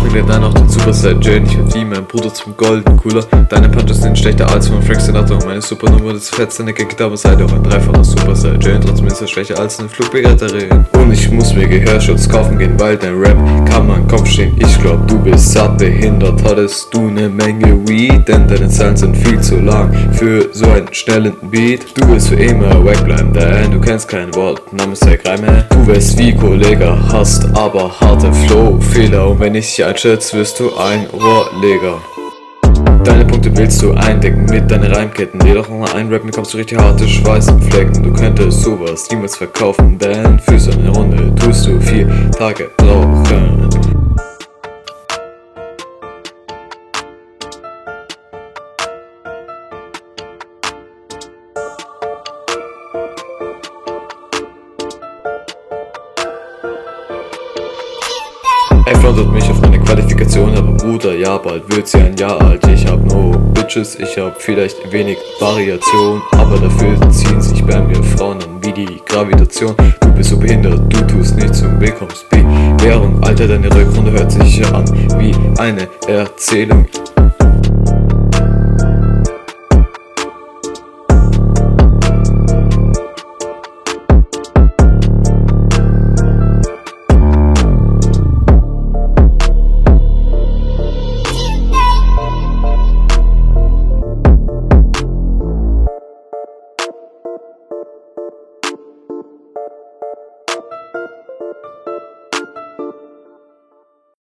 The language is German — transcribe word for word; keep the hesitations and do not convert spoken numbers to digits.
verkleidet dann auch den Super Saiyan. Ich verflieh mein Bruder zum Golden Cooler. Deine Punches sind schlechter als von Frank Sinatra. Und meine Supernummer des Fetts, deine Gag aber seid auch ein dreifacher Super Saiyan. Trotzdem ist er schwächer als eine Flugbegleiterin. Und ich muss mir Gehörschutz kaufen gehen, weil dein Rap kann man Kopf stehen. Ich glaub, du bist satt behindert. Hattest du ne Menge Weed? Denn deine Zeilen sind viel zu lang für so einen schnellen Beat. Du willst für immer weg bleiben, denn du kennst kein Wort namens der Reime. Du wärst wie Kollege, hast aber harte Flow-Fehler. Und wenn ich dich einschätze, wirst du ein Rohrleger. Deine Punkte willst du eindecken mit deinen Reimketten. Jedoch noch ein Rappen kommst du richtig harte Schweißflecken. Du könntest sowas niemals verkaufen, denn für so eine Runde tust du vier Tage brauchen. Ey, frontet mich auf meine Qualifikation, aber Bruder, ja, bald wird sie ein Jahr alt. Ich hab no Bitches, ich hab vielleicht wenig Variation, aber dafür ziehen sich bei mir Frauen an wie die Gravitation. Du bist so behindert, du tust nichts und bekommst Bewährung. Alter, deine Rückrunde hört sich an wie eine Erzählung.